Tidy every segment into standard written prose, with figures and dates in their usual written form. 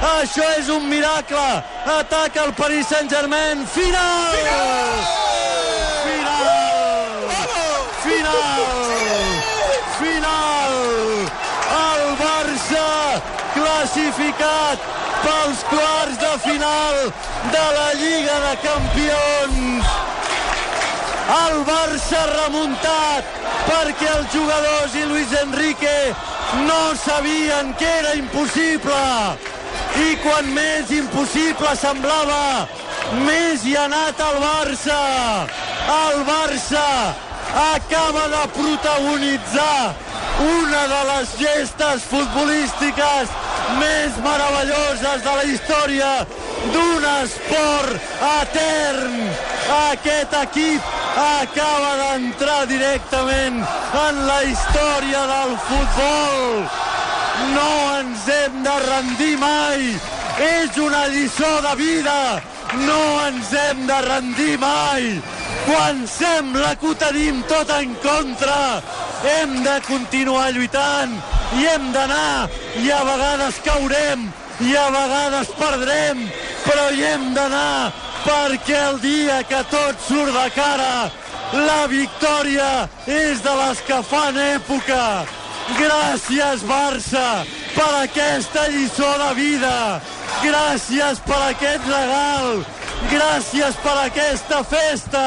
Això és un miracle. Ataca el Paris Saint-Germain. Final! El Barça classificat pels quarts de final de la Lliga de Campions. El Barça remuntat perquè els jugadors i Luis Enrique no sabien que era impossible. I quan més impossible semblava, més hi ha anat el Barça. El Barça acaba de protagonitzar una de les gestes futbolístiques més meravelloses de la història d'un esport etern. Aquest equip acaba d'entrar directament en la història del futbol. No ens hem de rendir mai. És una lliçó de vida. No ens hem de rendir mai. Quan sembla que ho tenim tot en contra, hem de continuar lluitant i hem d'anar, i a vegades caurem i a vegades perdrem, però hi hem d'anar, perquè el dia que tot surt de cara, la victòria és de les que fan època. Gràcies, Barça, per aquesta lliçó de vida. Gràcies per aquest regal. Gràcies per aquesta festa.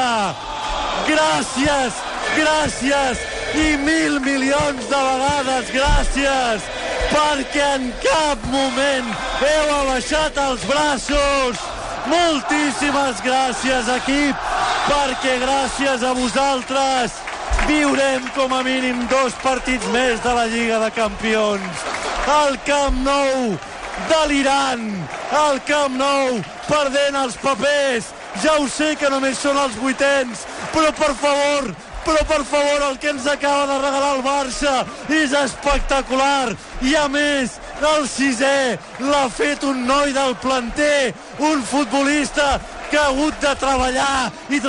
Gràcies, gràcies i 1.000 milions de vegades gràcies, perquè en cap moment heu abaixat els braços. Moltíssimes gràcies, equip, perquè gràcies a vosaltres viurem com a mínim 2 partits més de la Lliga de Campions. El Camp Nou delirant, el Camp Nou perdent els papers. Ja ho sé que només són els 8ens, però per favor, el que ens acaba de regalar el Barça és espectacular. I a més, el 6è l'ha fet un noi del planter, un futbolista que ha hagut de treballar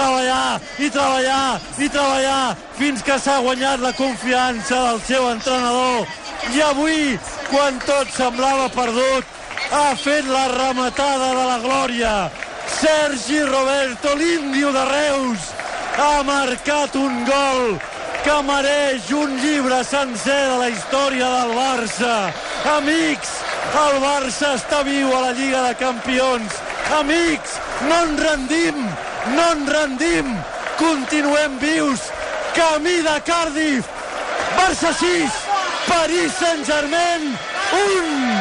fins que s'ha guanyat la confiança del seu entrenador. I avui, quan tot semblava perdut, ha fet la rematada de la glòria. Sergi Roberto, l'índio de Reus, ha marcat un gol que mereix un llibre sencer de la història del Barça. Amics, el Barça està viu a la Lliga de Campions. Amics, no ens rendim, continuem vius. Camí de Cardiff, Barça 6, Paris Saint-Germain 1.